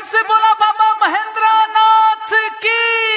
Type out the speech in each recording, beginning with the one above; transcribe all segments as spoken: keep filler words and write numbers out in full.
से बोला बाबा महेंद्र नाथ की।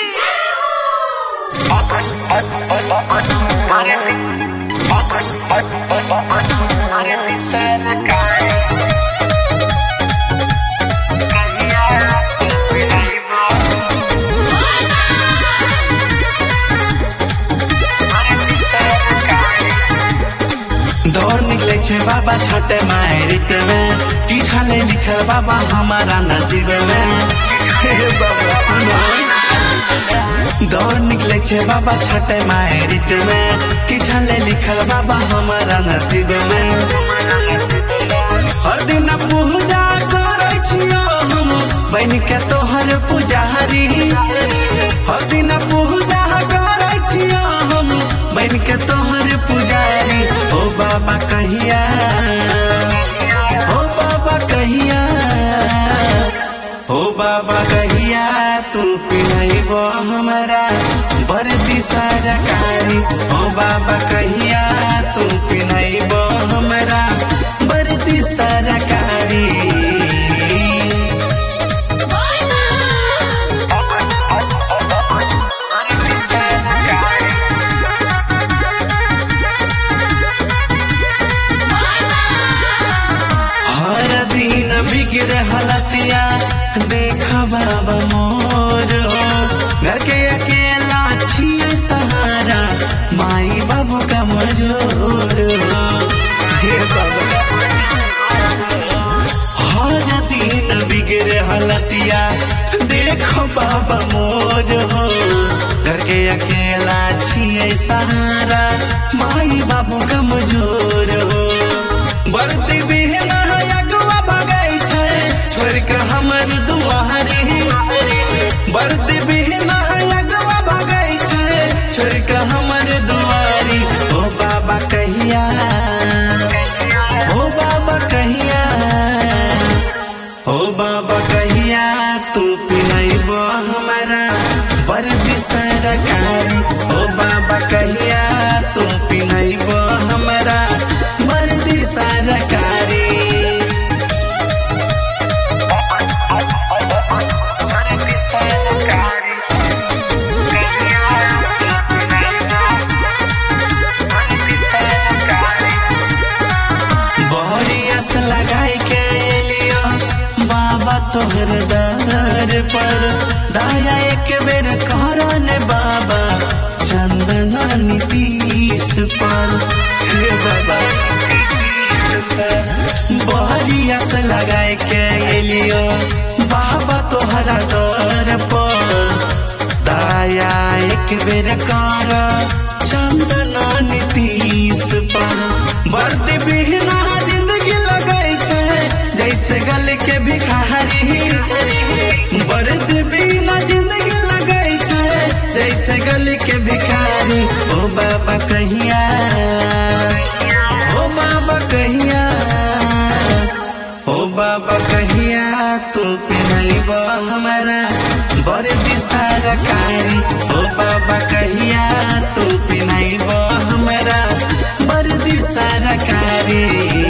दौड़ निकले छे बाबा छठे मारित में, की खाले लिखल बाबा हमारा नसीब में। हे बाबा सुनो, दौड़ निकले छे बाबा छठे मारित में, की खाले लिखल बाबा हमारा नसीब में। हर दिन पूजा करे छियो हम बन के तोहर पुजारी, हर दिन पूजा करे छियो हम बन के तोहर पुजारी। ओ बाबा कहिया, ओ बाबा कहिया, ओ बाबा कहिया तू पिलाइबो हमरा बरदी सरकारी। ओ बाबा कहिया तू पिलाइबो हमरा बरदी सरकारी। हलतिया देखा बाबा मोर, घर के अकेला छिए सहारा माई बाबू का मजूर। हे बाबा हर दिन बिगड़े हलतिया देखो बाबा मोर, घर के अकेला छिए सहारा माई बाबू का मजूर। बरती बिहना छोड़ के हमर दुआरी, बर्द बिहना लगवा भगई छे छोड़ के हमर दुआरी। ओ बाबा कहिया, ओ बाबा कहिया, ओ बाबा कहिया तू पिलाइबो हमरा बरदी सरकारी। ओ बाबा कहिया तू पिलाइबो हमरा बरदी सरकारी। तोहर दर पर दाया एक बेर करन बाबा चंदना नीतीश पर। हे बाबा बहरिया से लगाए के एलियो बाबा तोहरा दर पर दाया एक बेर कर चंदना नीतीश पर। बर्द बिहना जिंदगी लगाई छे जैसे गल के भिखारी, बर्द बिना जिंदगी लगाई छे जैसे गल के भिखारी। ओ बाबा कहिया, ओ बाबा कहिया, ओ बाबा कहिया तू पिलाइबो हमरा बरदी सरकारी। ओ बाबा कहिया तू पिलाइबो हमरा बरदी सरकारी।